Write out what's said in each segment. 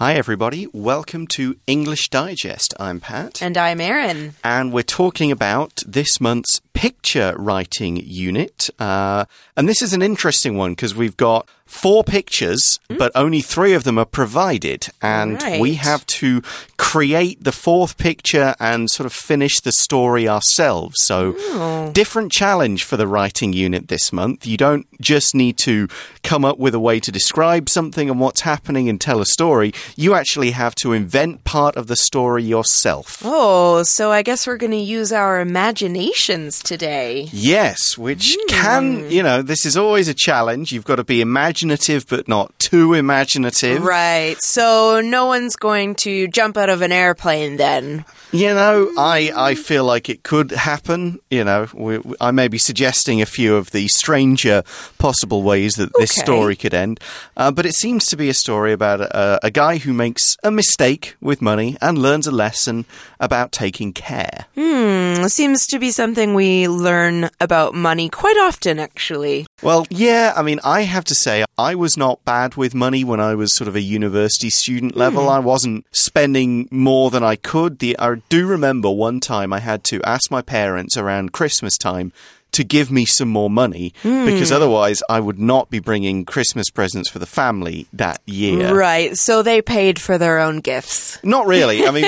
Hi, everybody. Welcome to English Digest. I'm Pat. And I'm Erin. And we're talking about this month's picture writing unit. And this is an interesting one because we've got 4 pictures, but only 3 of them are provided. And we have to create the 4th picture and sort of finish the story ourselves. So, different challenge for the writing unit this month. You don't just need to come up with a way to describe something and what's happening and tell a story. You actually have to invent part of the story yourself. Oh, so I guess we're going to use our imaginations today. Yes, which can, this is always a challenge. You've got to be imaginative, but not too imaginative. Right. So no one's going to jump out of an airplane then. I feel like it could happen. I may be suggesting a few of the stranger possible ways that this story could end. But it seems to be a story about a guy who makes a mistake with money and learns a lesson about taking care. Seems to be something we learn about money quite often, actually. Well, yeah, I have to say, I was not bad with money when I was sort of a university student level. I wasn't spending more than I could. I do remember one time I had to ask my parents around Christmas time to give me some more money because otherwise I would not be bringing Christmas presents for the family that year. Right, so they paid for their own gifts. Not really. I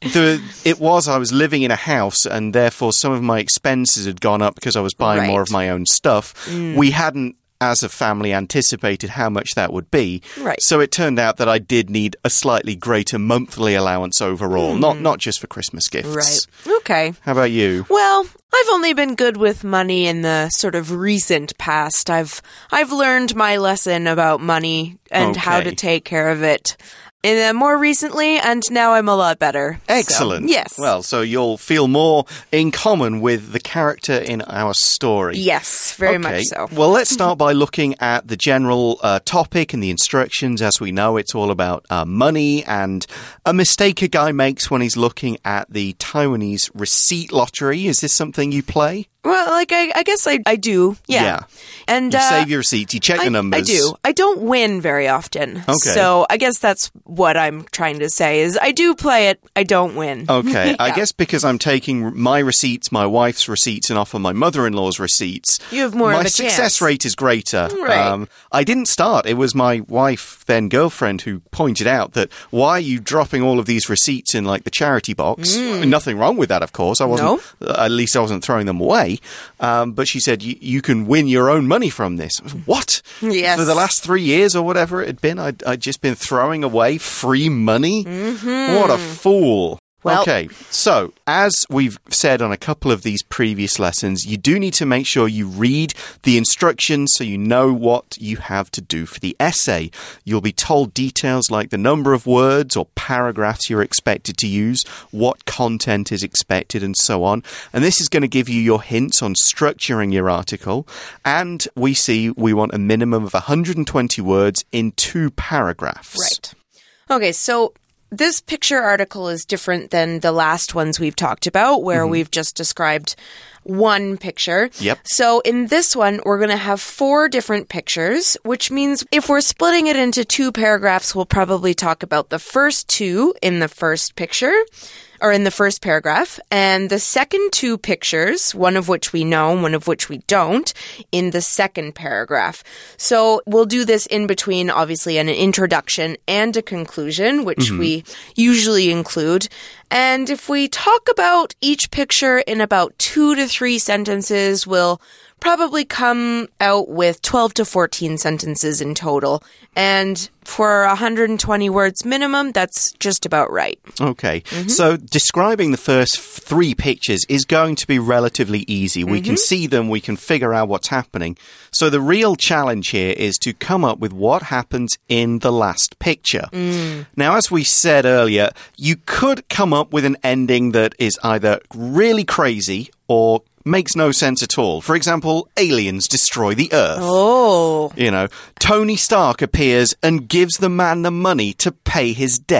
was living in a house and therefore some of my expenses had gone up because I was buying more of my own stuff. We hadn't, as a family, anticipated how much that would be. Right. So it turned out that I did need a slightly greater monthly allowance overall, not just for Christmas gifts. Right. Okay. How about you? Well, I've only been good with money in the sort of recent past. I've learned my lesson about money and how to take care of it. And more recently, and now I'm a lot better. Excellent. So, yes. Well, so you'll feel more in common with the character in our story. Yes, very much so. Well, let's start by looking at the general topic and the instructions. As we know, it's all about money and a mistake a guy makes when he's looking at the Taiwanese receipt lottery. Is this something you play? Well, I guess I do, yeah. And you save your receipts, you check the numbers. I do. I don't win very often. Okay. So I guess that's what I'm trying to say is I do play it, I don't win. Okay. I guess because I'm taking my receipts, my wife's receipts, and often my mother-in-law's receipts, you have more of a my success rate is greater. Right. I didn't start. It was my wife, then girlfriend, who pointed out that why are you dropping all of these receipts in like the charity box? Nothing wrong with that, of course. At least I wasn't throwing them away. But she said, you can win your own money from this. What? Yes. For the last 3 years or whatever it had been, I'd just been throwing away free money? What a fool. Well, okay, so as we've said on a couple of these previous lessons, you do need to make sure you read the instructions so you know what you have to do for the essay. You'll be told details like the number of words or paragraphs you're expected to use, what content is expected, and so on. And this is going to give you your hints on structuring your article. And we want a minimum of 120 words in 2 paragraphs. Right. Okay, so this picture article is different than the last ones we've talked about, where we've just described one picture. Yep. So in this one, we're going to have 4 different pictures, which means if we're splitting it into 2 paragraphs, we'll probably talk about the first 2 in the first picture, or in the first paragraph, and the second 2 pictures, one of which we know, one of which we don't, in the second paragraph. So we'll do this in between, obviously, an introduction and a conclusion, which we usually include. And if we talk about each picture in about 2 to 3 sentences, we'll probably come out with 12 to 14 sentences in total. And for 120 words minimum, that's just about right. Okay. So describing the first 3 pictures is going to be relatively easy. We can see them, we can figure out what's happening. So the real challenge here is to come up with what happens in the last picture. Now, as we said earlier, you could come up with an ending that is either really crazy or makes no sense at all. For example, aliens destroy the Earth. Oh. Tony Stark appears and gives the man the money to pay his debt.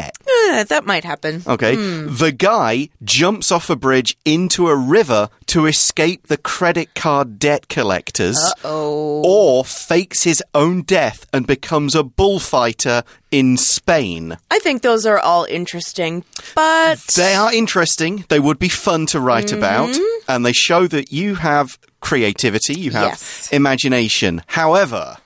that might happen. Okay. The guy jumps off a bridge into a river to escape the credit card debt collectors. Or fakes his own death and becomes a bullfighter in Spain. I think those are all interesting, but... They are interesting. They would be fun to write about. And they show that you have creativity, you have imagination. However...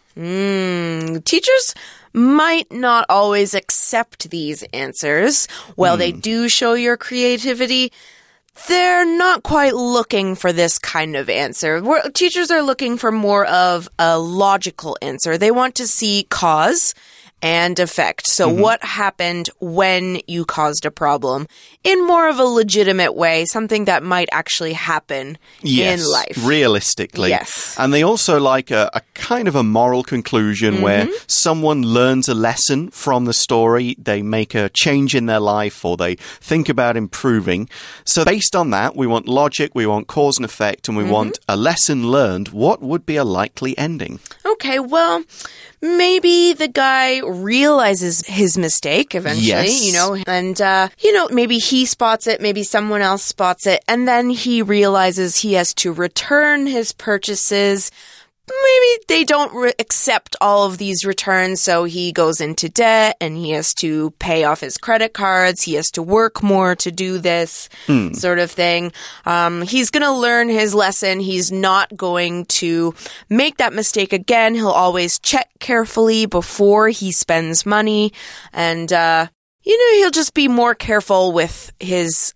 teachers might not always accept these answers. While they do show your creativity, they're not quite looking for this kind of answer. Teachers are looking for more of a logical answer. They want to see cause and effect. So what happened when you caused a problem in more of a legitimate way, something that might actually happen in life. Realistically. Yes. And they also like a kind of a moral conclusion where someone learns a lesson from the story, they make a change in their life, or they think about improving. So based on that, we want logic, we want cause and effect, and we want a lesson learned. What would be a likely ending? Okay, well... maybe the guy realizes his mistake eventually, and, maybe he spots it, maybe someone else spots it, and then he realizes he has to return his purchases. Maybe they don't accept all of these returns, so he goes into debt and he has to pay off his credit cards. He has to work more to do this sort of thing. He's going to learn his lesson. He's not going to make that mistake again. He'll always check carefully before he spends money, and he'll just be more careful with his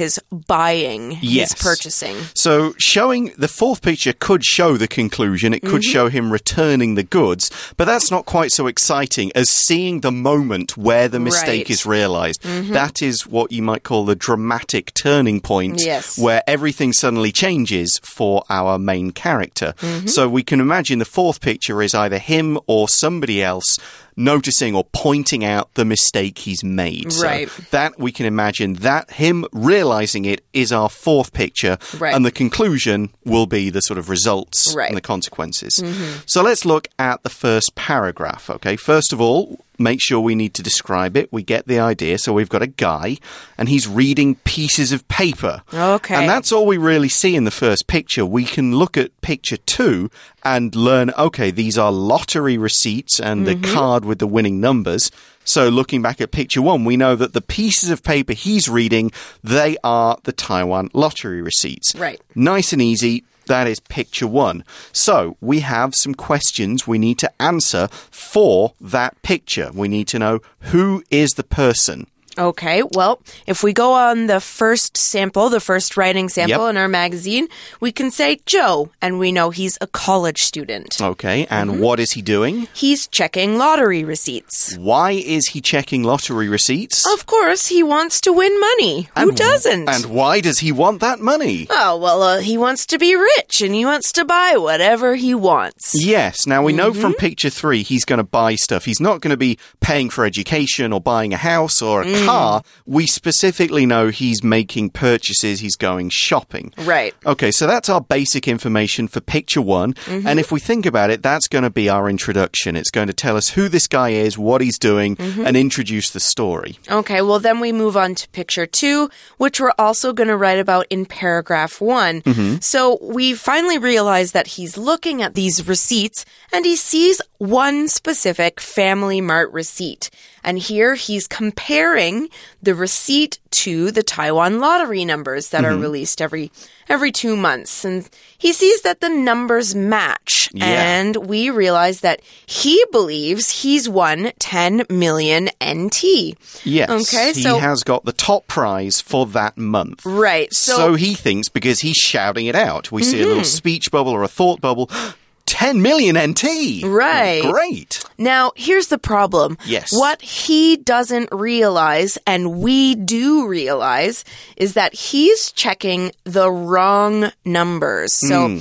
buying, his purchasing. So showing the fourth picture could show the conclusion. It could show him returning the goods, but that's not quite so exciting as seeing the moment where the mistake is realized. That is what you might call the dramatic turning point, where everything suddenly changes for our main character. So we can imagine the fourth picture is either him or somebody else noticing or pointing out the mistake he's made. Right. So that we can imagine that him realizing it is our fourth picture, and the conclusion will be the sort of results and the consequences. So let's look at the first paragraph. Okay, first of all, make sure we need to describe it. We get the idea. So we've got a guy and he's reading pieces of paper. Okay. And that's all we really see in the first picture. We can look at picture 2 and learn, okay, these are lottery receipts and the card with the winning numbers. So looking back at picture 1, we know that the pieces of paper he's reading, they are the Taiwan lottery receipts. Right. Nice and easy. That is picture 1. So we have some questions we need to answer for that picture. We need to know who is the person. Okay, well, if we go on the first sample, the first writing sample in our magazine, we can say Joe, and we know he's a college student. Okay, and what is he doing? He's checking lottery receipts. Why is he checking lottery receipts? Of course, he wants to win money. Who doesn't? And why does he want that money? Oh, well, he wants to be rich, and he wants to buy whatever he wants. Yes, now we know from picture 3 he's going to buy stuff. He's not going to be paying for education or buying a house or a car. We specifically know he's making purchases, he's going shopping. Right. Okay, so that's our basic information for picture 1. And if we think about it, that's going to be our introduction. It's going to tell us who this guy is, what he's doing, and introduce the story. Okay, well, then we move on to picture 2, which we're also going to write about in paragraph 1. So we finally realize that he's looking at these receipts and he sees one specific Family Mart receipt. And here he's comparing the receipt to the Taiwan lottery numbers that are released every 2 months. And he sees that the numbers match. And we realize that he believes he's won 10 million NT. Yes. Okay, he has got the top prize for that month. Right. So he thinks, because he's shouting it out. We see a little speech bubble or a thought bubble. 10 million NT. Right. Great. Now, here's the problem. Yes. What he doesn't realize, and we do realize, is that he's checking the wrong numbers. So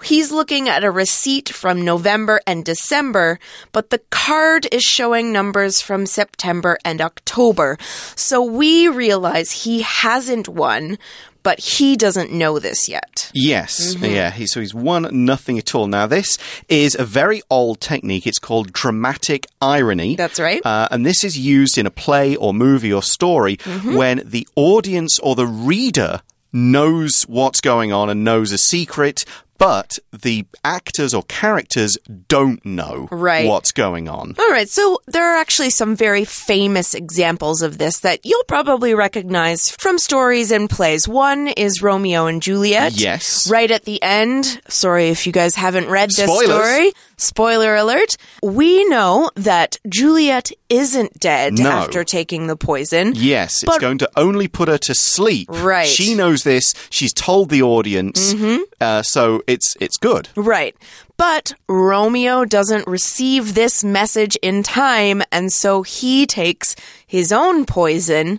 he's looking at a receipt from November and December, but the card is showing numbers from September and October. So we realize he hasn't won, but he doesn't know this yet. Yes, yeah. So he's won nothing at all. Now, this is a very old technique. It's called dramatic irony. That's right. And this is used in a play or movie or story when the audience or the reader knows what's going on and knows a secret, but the actors or characters don't know what's going on. All right, so there are actually some very famous examples of this that you'll probably recognize from stories and plays. One is Romeo and Juliet. Yes. Right at the end, sorry if you guys haven't read this story. Spoiler alert. We know that Juliet isn't dead after taking the poison. Yes, it's going to only put her to sleep. Right. She knows this. She's told the audience. So it's good. Right. But Romeo doesn't receive this message in time, and so he takes his own poison.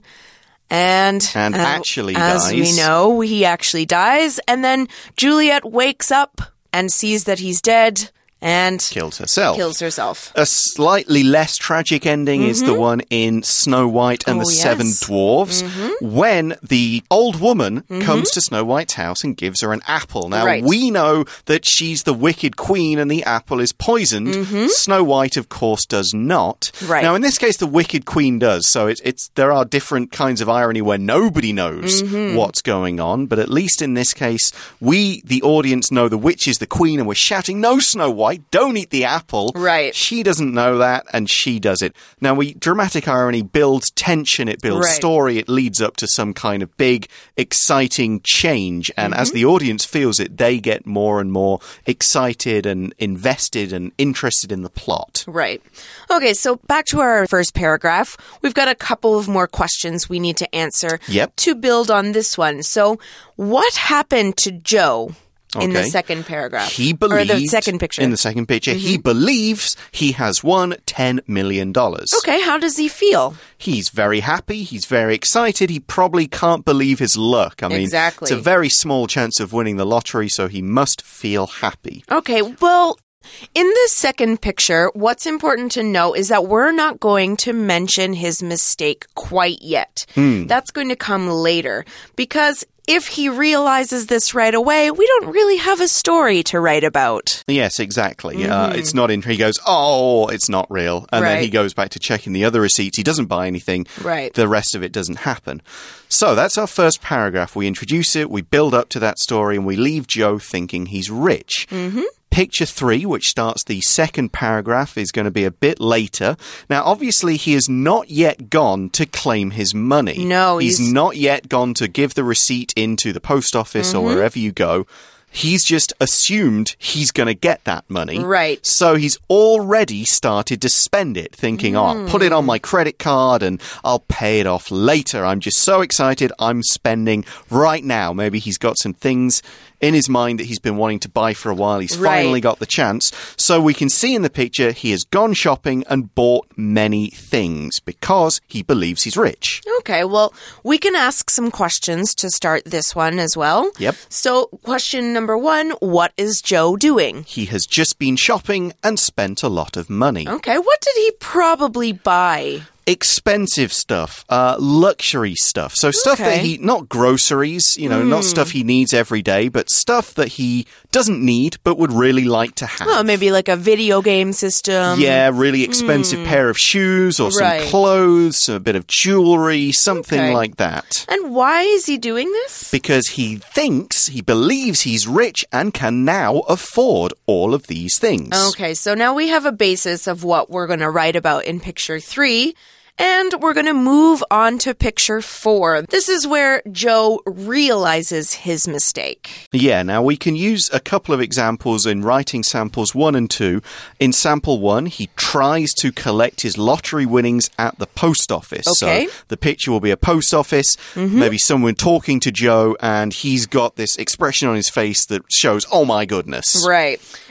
And actually as dies. we know, he actually dies. And then Juliet wakes up and sees that he's dead and kills herself. A slightly less tragic ending is the one in Snow White and the Seven Dwarfs, when the old woman comes to Snow White's house and gives her an apple. Now, we know that she's the wicked queen and the apple is poisoned. Snow White, of course, does not. Now, in this case, the wicked queen does. So there are different kinds of irony where nobody knows what's going on. But at least in this case, we, the audience, know the witch is the queen and we're shouting, "No, Snow White! Don't eat the apple." Right. She doesn't know that, and she does it. Now, dramatic irony builds tension, it builds story, it leads up to some kind of big, exciting change. And as the audience feels it, they get more and more excited and invested and interested in the plot. Right. Okay, so back to our first paragraph. We've got a couple of more questions we need to answer to build on this one. So, what happened to Joe? In the second paragraph. He believes... Or the second picture. In the second picture, he believes he has won $10 million. Okay, how does he feel? He's very happy. He's very excited. He probably can't believe his luck. I mean, it's a very small chance of winning the lottery, so he must feel happy. Okay, well... In this second picture, what's important to know is that we're not going to mention his mistake quite yet. That's going to come later, because if he realizes this right away, we don't really have a story to write about. Yes, exactly. It's not in. He goes, "Oh, it's not real," and then he goes back to checking the other receipts. He doesn't buy anything. Right. The rest of it doesn't happen. So that's our first paragraph. We introduce it, we build up to that story, and we leave Joe thinking he's rich. Picture 3, which starts the second paragraph, is going to be a bit later. Now, obviously, he has not yet gone to claim his money. No, he's not yet gone to give the receipt into the post office or wherever you go. He's just assumed he's going to get that money. Right. So he's already started to spend it, thinking, oh, I'll put it on my credit card and I'll pay it off later. I'm just so excited. I'm spending right now. Maybe he's got some things in his mind that he's been wanting to buy for a while. He's finally got the chance. So we can see in the picture he has gone shopping and bought many things because he believes he's rich. Okay, well, we can ask some questions to start this one as well. Yep. So, question number 1, what is Joe doing? He has just been shopping and spent a lot of money. Okay, what did he probably buy? Expensive stuff, luxury stuff. So stuff that he, not groceries, you know, not stuff he needs every day, but stuff that he doesn't need but would really like to have. Oh, maybe like a video game system. Yeah, really expensive pair of shoes or some clothes, a bit of jewelry, something like that. And why is he doing this? Because he believes he's rich and can now afford all of these things. Okay, so now we have a basis of what we're going to write about in picture 3. And we're going to move on to picture 4. This is where Joe realizes his mistake. Yeah, now we can use a couple of examples in writing samples 1 and 2. In sample 1, he tries to collect his lottery winnings at the post office. Okay. So the picture will be a post office, maybe someone talking to Joe, and he's got this expression on his face that shows, oh my goodness. Right.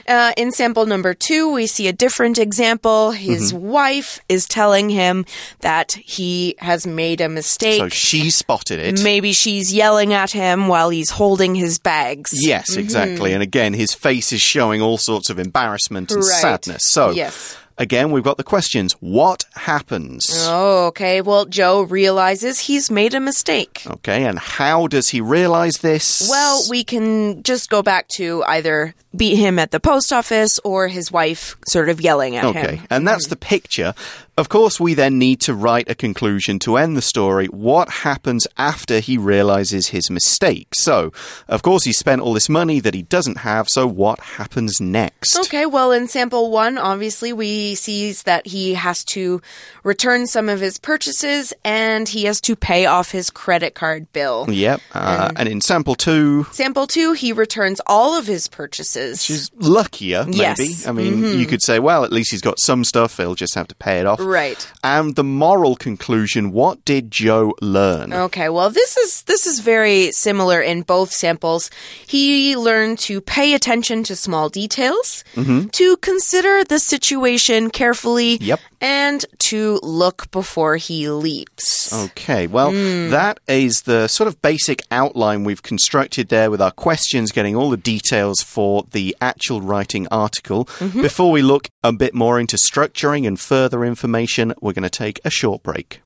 In sample number 2, we see a different example. His wife is telling him that he has made a mistake. So she spotted it. Maybe she's yelling at him while he's holding his bags. Yes, exactly. And again, his face is showing all sorts of embarrassment and sadness. So, yes. Again, we've got the questions. What happens? Oh, okay. Well, Joe realizes he's made a mistake. Okay, and how does he realize this? Well, we can just go back to either beat him at the post office or his wife sort of yelling at him. Okay, and that's the picture. Of course, we then need to write a conclusion to end the story. What happens after he realizes his mistake? So, of course, he spent all this money that he doesn't have, so what happens next? Okay, well, in sample 1, obviously, we see that he has to return some of his purchases and he has to pay off his credit card bill. Yep, and in sample 2... Sample 2, he returns all of his purchases. She's luckier, maybe. Yes. I mean, you could say, well, at least he's got some stuff. He'll just have to pay it off. Right. And the moral conclusion, what did Joe learn? Okay, well, this is very similar in both samples. He learned to pay attention to small details, to consider the situation carefully, and to look before he leaps. Okay, well, that is the sort of basic outline we've constructed there with our questions, getting all the details for the actual writing article. Before we look a bit more into structuring and further information, we're going to take a short break.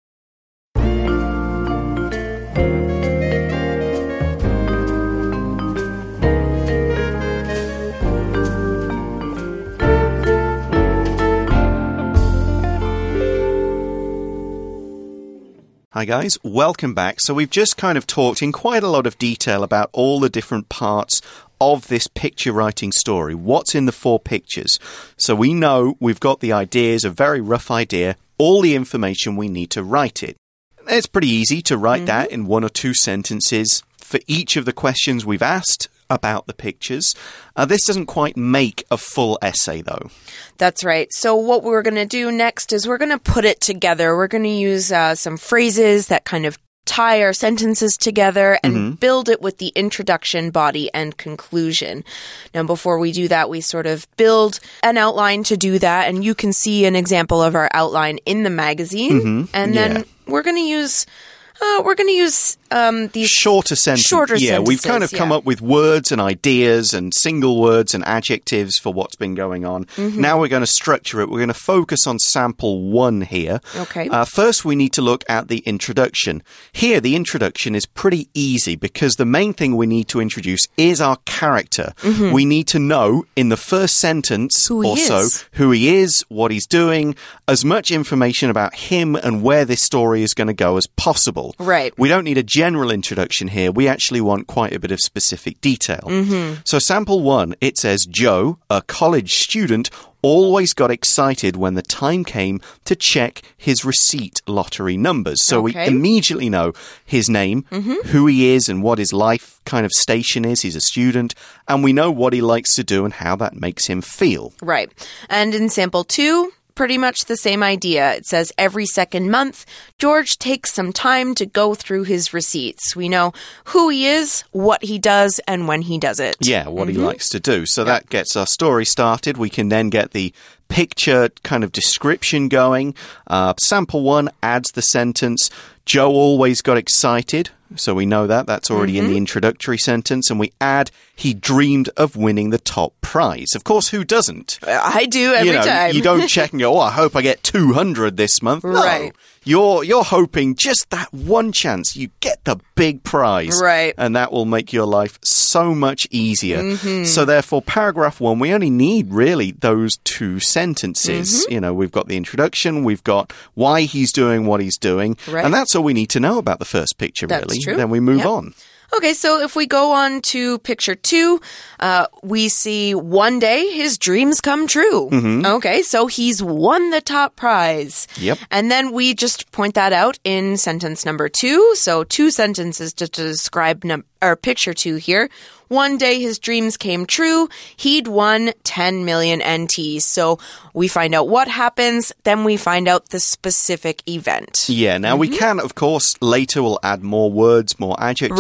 Hi guys, welcome back. So we've just kind of talked in quite a lot of detail about all the different parts of this picture writing story. What's in the 4 pictures? So we know we've got the ideas, a very rough idea, all the information we need to write it. It's pretty easy to write that in 1 or 2 sentences for each of the questions we've asked about the pictures. This doesn't quite make a full essay, though. That's right. So what we're going to do next is we're going to put it together. We're going to use some phrases that kind of tie our sentences together and build it with the introduction, body, and conclusion. Now, before we do that, we sort of build an outline to do that, and you can see an example of our outline in the magazine. And then we're going to use... these shorter sentences. Yeah, we've kind of come up with words and ideas and single words and adjectives for what's been going on. Now we're going to structure it. We're going to focus on sample 1 here. Okay. First, we need to look at the introduction. Here, the introduction is pretty easy because the main thing we need to introduce is our character. We need to know in the first sentence who he is, what he's doing, as much information about him and where this story is going to go as possible. Right. We don't need a general introduction here. We actually want quite a bit of specific detail. So sample 1, it says, Joe, a college student, always got excited when the time came to check his receipt lottery numbers. So we immediately know his name, who he is and what his life kind of station is. He's a student. And we know what he likes to do and how that makes him feel. Right. And in sample 2... pretty much the same idea. It says every second month, George takes some time to go through his receipts. We know who he is, what he does, and when he does it. Yeah, what he likes to do. So that gets our story started. We can then get the picture kind of description going. Sample 1 adds the sentence, Joe always got excited. So we know that. That's already in the introductory sentence. And we add, he dreamed of winning the top prize. Of course, who doesn't? I do every time. You don't check and go, I hope I get 200 this month. Right. No, you're hoping just that one chance you get the big prize. Right. And that will make your life so much easier. So therefore, paragraph 1, we only need really those 2 sentences. You know, we've got the introduction, we've got why he's doing what he's doing. Right. And that's all we need to know about the first picture, That's really. true. Then we move on. Okay, so if we go on to picture 2, we see one day his dreams come true. Okay, so he's won the top prize. Yep. And then we just point that out in sentence number 2. So 2 sentences to describe picture 2 here. One day his dreams came true. He'd won 10 million NT. So we find out what happens, then we find out the specific event. Yeah, now we can, of course, later we'll add more words, more adjectives, more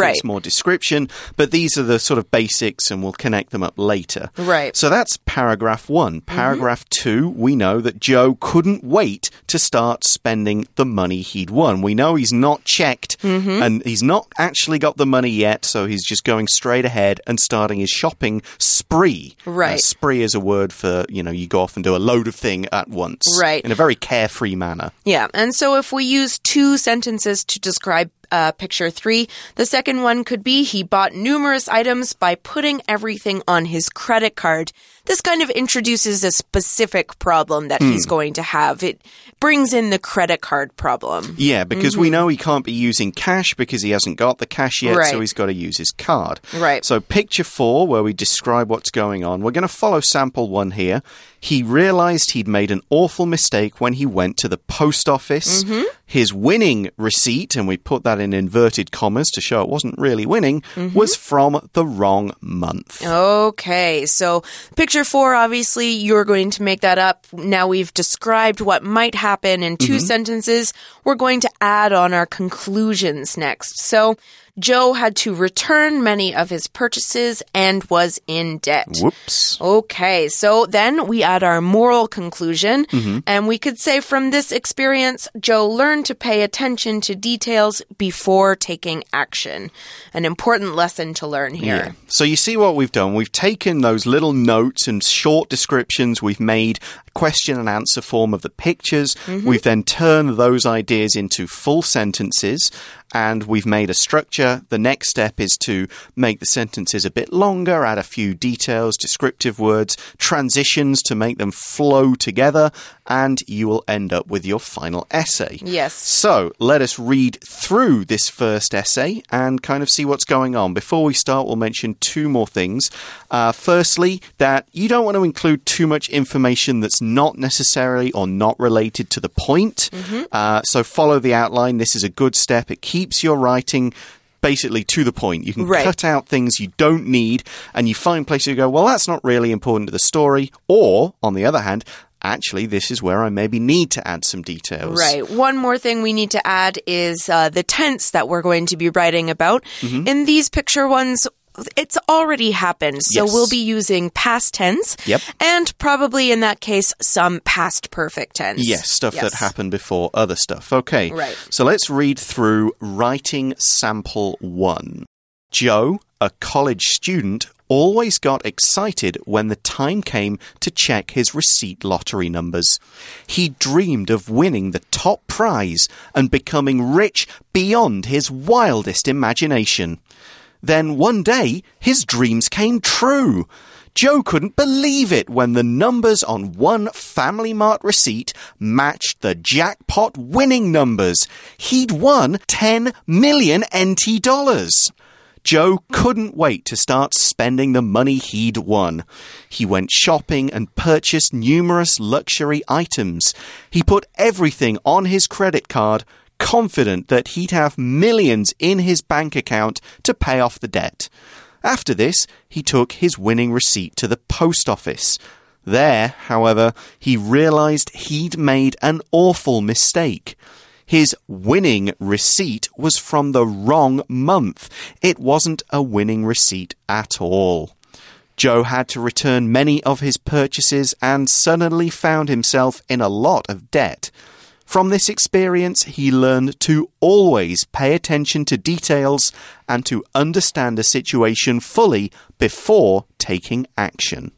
description, but these are the sort of basics and we'll connect them up later. Right. So that's paragraph 1. Paragraph 2, we know that Joe couldn't wait to start spending the money he'd won. We know he's not checked and he's not actually got the money yet, so he's just going straight ahead and starting his shopping spree. Right. Spree is a word for, you go off and do a load of thing at once. Right. In a very carefree manner. Yeah, and so if we use 2 sentences to describe picture 3, the second one could be he bought numerous items by putting everything on his credit card. This kind of introduces a specific problem that he's going to have. It brings in the credit card problem. Yeah, because we know he can't be using cash because he hasn't got the cash yet, Right. so he's got to use his card. Right. So picture 4, where we describe what's going on, we're going to follow sample 1 here. He realized he'd made an awful mistake when he went to the post office. His winning receipt, and we put that in inverted commas to show it wasn't really winning, was from the wrong month. Okay, so picture 4, obviously, you're going to make that up. Now we've described what might happen in 2 sentences. We're going to add on our conclusions next. So Joe had to return many of his purchases and was in debt. Whoops. Okay, so then we add our moral conclusion, and we could say from this experience, Joe learned to pay attention to details before taking action. An important lesson to learn here. Yeah. So you see what we've done? We've taken those little notes and short descriptions, we've made question and answer form of the pictures, we've then turned those ideas into full sentences, and we've made a structure. The next step is to make the sentences a bit longer, add a few details, descriptive words, transitions to make them flow together, and you will end up with your final essay. Yes. So let us read through this first essay and kind of see what's going on. Before we start, we'll mention 2 more things. Firstly, that you don't want to include too much information that's not necessarily or not related to the point. So follow the outline. This is a good step. It keeps your writing basically to the point. You can cut out things you don't need, and you find places you go, well, that's not really important to the story. Or, on the other hand, actually, this is where I maybe need to add some details. Right. One more thing we need to add is the tense that we're going to be writing about. In these picture ones, it's already happened, so we'll be using past tense. Yep. And probably in that case, some past perfect tense. Yes, stuff that happened before other stuff. Okay. Right. So let's read through writing sample 1. Joe, a college student, always got excited when the time came to check his receipt lottery numbers. He dreamed of winning the top prize and becoming rich beyond his wildest imagination. Then one day, his dreams came true. Joe couldn't believe it when the numbers on one Family Mart receipt matched the jackpot winning numbers. He'd won 10 million NT dollars. Joe couldn't wait to start spending the money he'd won. He went shopping and purchased numerous luxury items. He put everything on his credit card, confident that he'd have millions in his bank account to pay off the debt. After this, he took his winning receipt to the post office. There, however, he realized he'd made an awful mistake. His winning receipt was from the wrong month. It wasn't a winning receipt at all. Joe had to return many of his purchases and suddenly found himself in a lot of debt. From this experience, he learned to always pay attention to details and to understand a situation fully before taking action.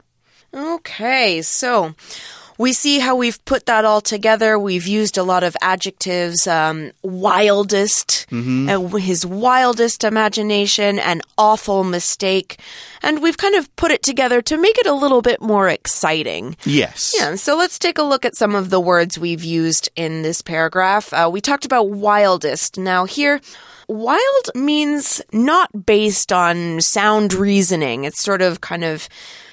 Okay, so we see how we've put that all together. We've used a lot of adjectives, wildest, his wildest imagination, an awful mistake. And we've kind of put it together to make it a little bit more exciting. Yes. Yeah, so let's take a look at some of the words we've used in this paragraph. We talked about wildest. Now here, wild means not based on sound reasoning. It's sort of kind of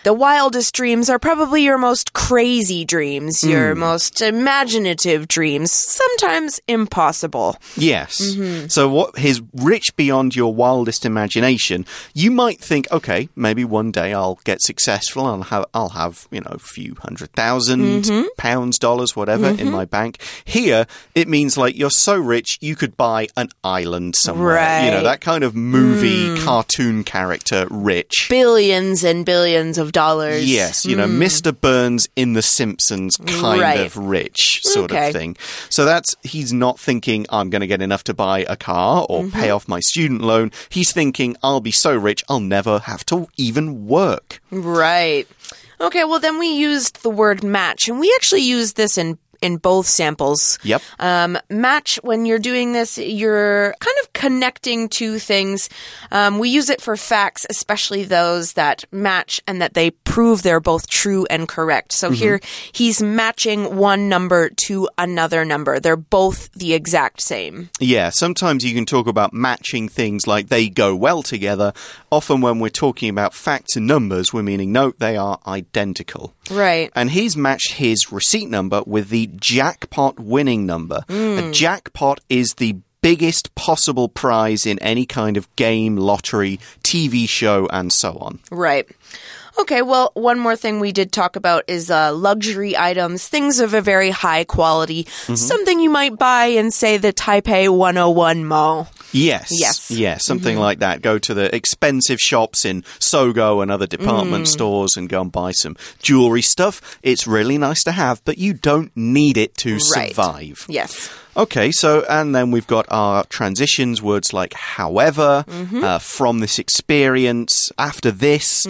The wildest dreams are probably your most crazy dreams, your most imaginative dreams, sometimes impossible. Yes. So what his rich beyond your wildest imagination, you might think, okay, maybe one day I'll get successful and I'll have, you know, a few £100,000 pounds, dollars, whatever in my bank. Here, it means like you're so rich you could buy an island somewhere. Right. You know, that kind of movie cartoon character rich. Billions and billions of dollars. Yes, you know, Mr. Burns in The Simpsons kind of rich sort of thing. So he's not thinking I'm going to get enough to buy a car or pay off my student loan. He's thinking I'll be so rich I'll never have to even work. Right. Okay, well then we used the word match, and we actually used this in both samples. Yep. Match, when you're doing this, you're kind of connecting two things. We use it for facts, especially those that match and that they prove they're both true and correct. So here, he's matching one number to another number. They're both the exact same. Yeah, sometimes you can talk about matching things like they go well together. Often when we're talking about facts and numbers, we're meaning, no, they are identical. Right. And he's matched his receipt number with the jackpot winning number. A jackpot is the biggest possible prize in any kind of game, lottery, TV show, and so on. Right. Okay, well, one more thing we did talk about is luxury items, things of a very high quality, something you might buy in, say, the Taipei 101 Mall. Yes. Yeah, something like that. Go to the expensive shops in Sogo and other department stores and go and buy some jewelry stuff. It's really nice to have, but you don't need it to survive. Yes. Okay, so, and then we've got our transitions, words like however, from this experience, after this,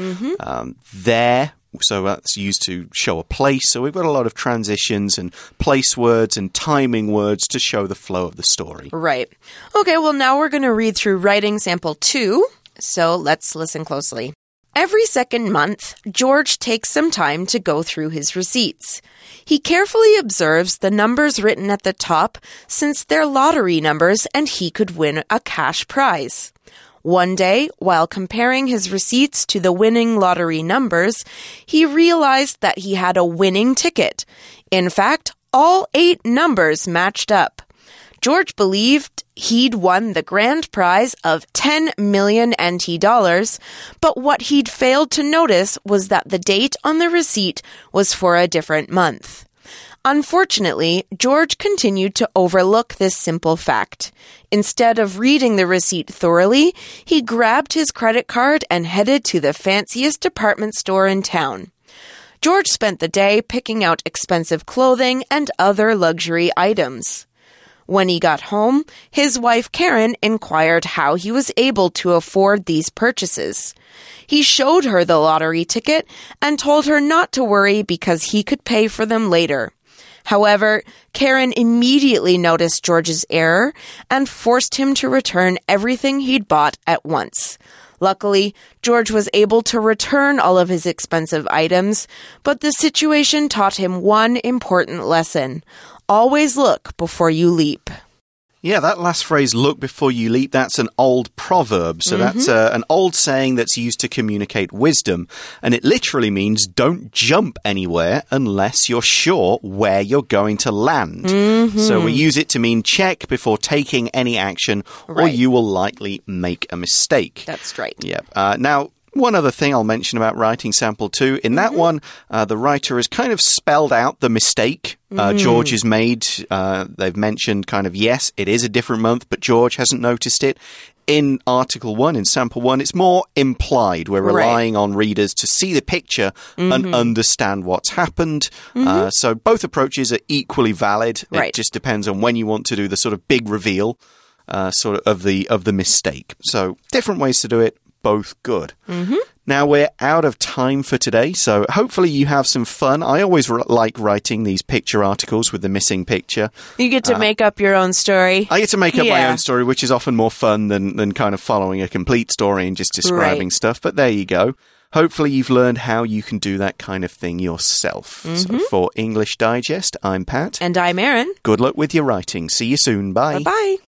there. So that's used to show a place. So we've got a lot of transitions and place words and timing words to show the flow of the story. Right. Okay, well, now we're going to read through writing sample 2. So let's listen closely. Every second month, George takes some time to go through his receipts. He carefully observes the numbers written at the top since they're lottery numbers and he could win a cash prize. One day, while comparing his receipts to the winning lottery numbers, he realized that he had a winning ticket. In fact, all 8 numbers matched up. George believed he'd won the grand prize of 10 million NT dollars, but what he'd failed to notice was that the date on the receipt was for a different month. Unfortunately, George continued to overlook this simple fact. Instead of reading the receipt thoroughly, he grabbed his credit card and headed to the fanciest department store in town. George spent the day picking out expensive clothing and other luxury items. When he got home, his wife Karen inquired how he was able to afford these purchases. He showed her the lottery ticket and told her not to worry because he could pay for them later. However, Karen immediately noticed George's error and forced him to return everything he'd bought at once. Luckily, George was able to return all of his expensive items, but the situation taught him one important lesson. Always look before you leap. Yeah, that last phrase, look before you leap, that's an old proverb. So that's an old saying that's used to communicate wisdom. And it literally means don't jump anywhere unless you're sure where you're going to land. So we use it to mean check before taking any action or you will likely make a mistake. That's right. Yeah. Now, one other thing I'll mention about writing sample 2. In that one, the writer has kind of spelled out the mistake George has made. They've mentioned kind of, yes, it is a different month, but George hasn't noticed it. In Article 1, in Sample 1, it's more implied. We're relying on readers to see the picture and understand what's happened. So both approaches are equally valid. It just depends on when you want to do the sort of big reveal sort of the mistake. So different ways to do it. Both good. Now we're out of time for today, so hopefully you have some fun. I always like writing these picture articles with the missing picture. You get to make up your own story. I get to make up my own story, which is often more fun than kind of following a complete story and just describing stuff. But there you go. Hopefully you've learned how you can do that kind of thing yourself. So for English Digest, I'm Pat. And I'm Erin. Good luck with your writing. See you soon. Bye. Bye-bye.